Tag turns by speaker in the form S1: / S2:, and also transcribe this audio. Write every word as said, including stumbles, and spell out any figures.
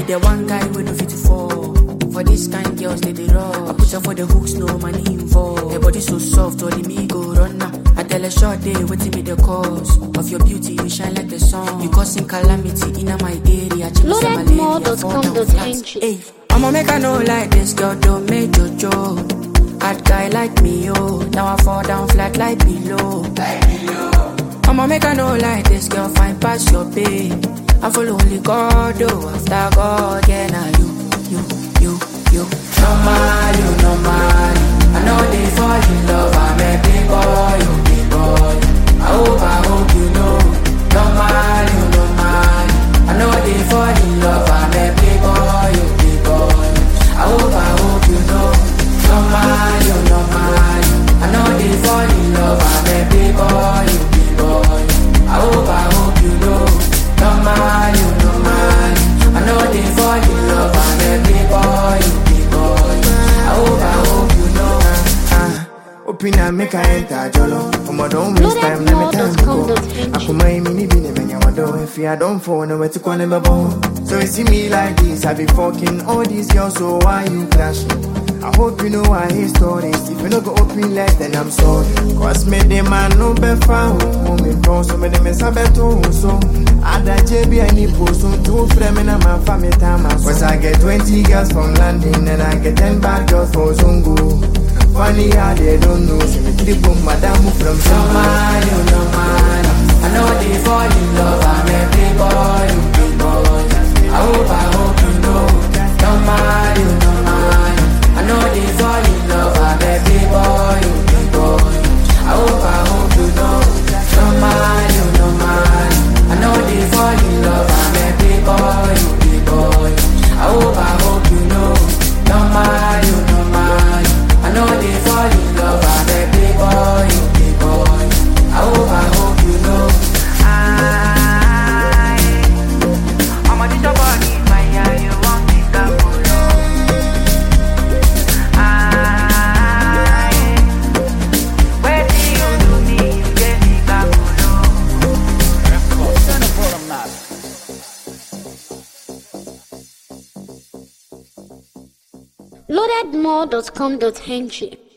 S1: the one guy we no fit to fall. For this kind girls they dey rush. I put her for the hooks, no money involved. Her body so soft, all the me go run now. I tell her short day, waiting be the cause of your beauty, you shine like the sun. You causing calamity in my area.
S2: Loaded more dot com dot n g.
S1: Hey, I'ma make her know like this girl don't make Jojo. Hard guy like me, yo. Now I fall down flat like below. Like below. I'ma make her know like this girl fine past your pay. I follow only God, oh. After God, yeah, now you, you, you, you. Normal, you normal. I know they fall in love. I'm a big boy, you big boy. I hope, I hope you know. Normal, you normal. I know they fall in love. I'm a big boy, you big boy. I hope, I hope you know. Normal, you normal. I know they fall in love. I'm a big boy, you big boy. I hope, I hope you know. Normal, you normal. I know they fall in love. I'm a big boy, you big boy. I hope, I hope you know.
S3: Uh, Opina make I enter jolo. Omo don't waste time, let me time to go. Akuma imi ni bini menya wado. If I don't fall, no way to call them babo. So you see me like this, I be fucking all these girls, so why you clashing? I hope you know I hate stories. If you don't go open less, then I'm sorry. Cause me the man no be found. Me bro, so me the mess I beto so. Ada J B any post on two frame and I'm a family time. Cause I get twenty girls from London and I get ten bad girls for Zungu. Funny how they don't know. See me three boom madam from
S1: Normal, you normal. I know they fall in love. I'm a big boy, you big boy. I hope, I hope you know. Normal, you normal. I know they fall in love. I'm a big boy, you big boy. I hope, I hope you know. Normal, you normal. I know they fall in love. I'm a big boy, you big boy. I hope, I hope you know. Normal, you normal. I know they fall in love. I'm a big boy, you big boy. I hope, I hope you know. I, I'm a little body, my yeah, you want me to follow. I, where do you do me? You get me back
S2: loaded more dot com dot n g.